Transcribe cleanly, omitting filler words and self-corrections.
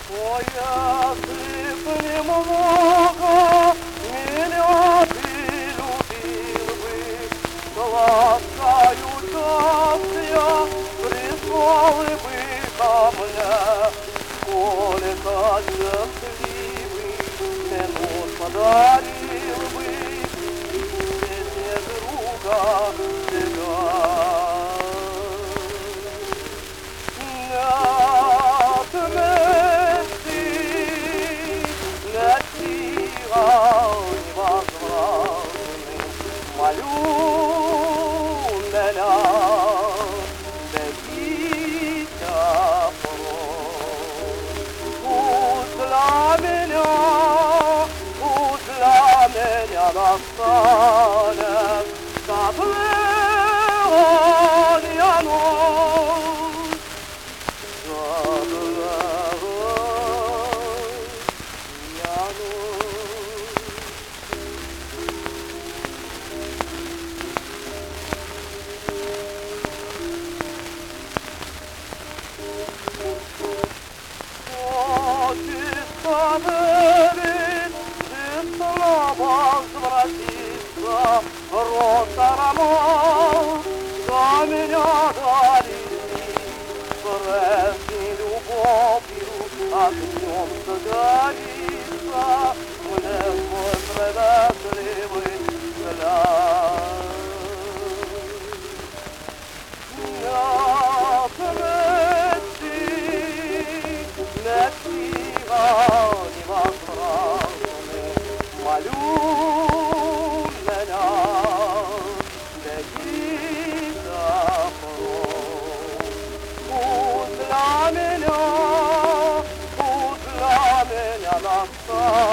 Ой, если б немного меня ты любил бы, ласкаю я пришел бы ко мне, сколько счастливых минут подарил бы песне друга тебя. Молю меня, берите пусть для меня настанет заблудная ночь, заблудная ночь. Поверить, ты снова возвратишься, роса роман, за меня дарит, прежней любовью огнем загорится, мне свой приветливый взгляд. Молю меня, беги пусть для меня настанет